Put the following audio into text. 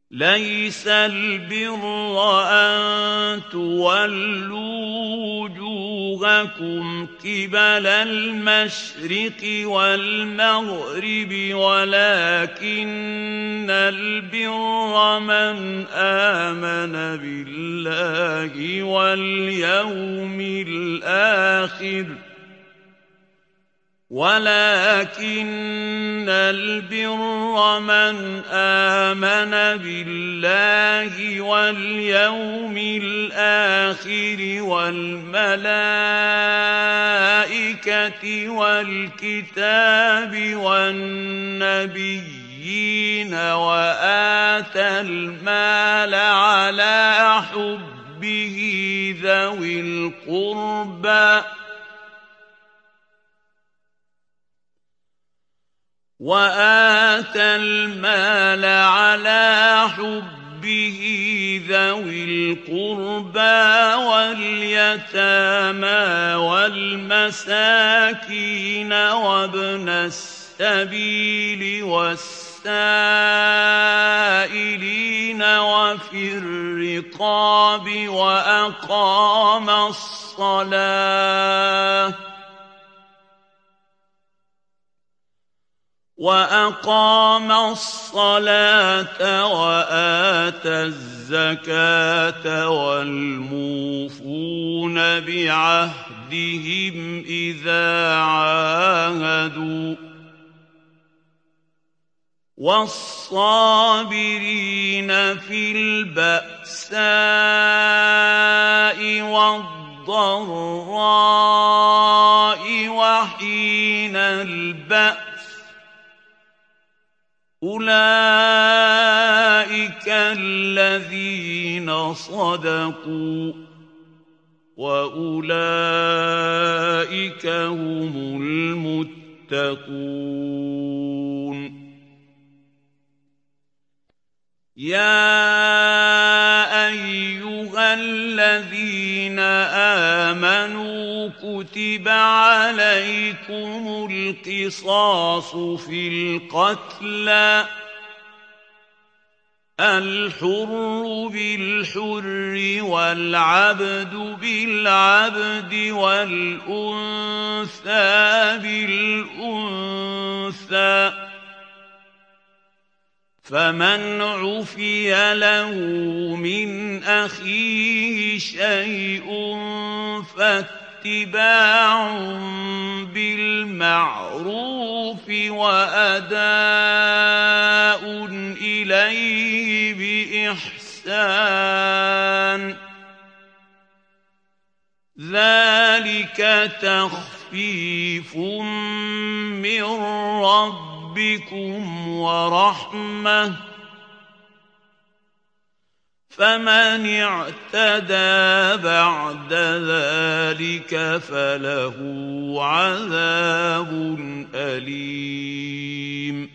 لَيْسَ الْبِرَّ أَن تُوَلُّوا وُجُوهَكُمْ قِبَلَ الْمَشْرِقِ وَالْمَغْرِبِ وَلَٰكِنَّ الْبِرَّ مَنْ آمَنَ بِاللَّهِ وَالْيَوْمِ الْآخِرِ وَالْمَلَائِكَةِ وَالْكِتَابِ وَالنَّبِيِّينَ وَآتَى الْمَالَ عَلَىٰ حُبِّهِ ذَوِي الْقُرْبَىٰ وَالْيَتَامَىٰ وَالْمَسَاكِينَ وَابْنَ السَّبِيلِ وَالسَّائِلِينَ وَفِي الرِّقَابِ وَأَقَامَ الصَّلَاةَ وَآتَى الزَّكَاةَ وَالْمُوفُونَ بِعَهْدِهِمْ إِذَا عَاهَدُوا وَالصَّابِرِينَ فِي الْبَأْسَاءِ وَالضَّرَّاءِ وَحِينَ الْبَأْسِ ۗ أُولَٰئِكَ الَّذِينَ صَدَقُوا ۖ وَأُولَٰئِكَ هُمُ الْمُتَّقُونَ. يَا أَيُّهَا الَّذِينَ آمَنُوا كُتِبَ عَلَيْكُمُ الْقِصَاصُ فِي الْقَتْلَى ۖ الْحُرُّ بِالْحُرِّ وَالْعَبْدُ بِالْعَبْدِ وَالْأُنثَىٰ بِالْأُنثَىٰ ۚ فَمَنْ عُفِيَ لَهُ مِنْ أَخِيهِ شَيْءٌ فَاتِّبَاعٌ بِالْمَعْرُوفِ وَأَدَاءٌ إِلَيْهِ بِإِحْسَانٍ ۗ ذَٰلِكَ تَخْفِيفٌ مِّن رَّبِّكُمْ وَرَحْمَةٌ ۗ فَمَنِ اعْتَدَىٰ بَعْدَ ذَٰلِكَ فَلَهُ عَذَابٌ أَلِيمٌ.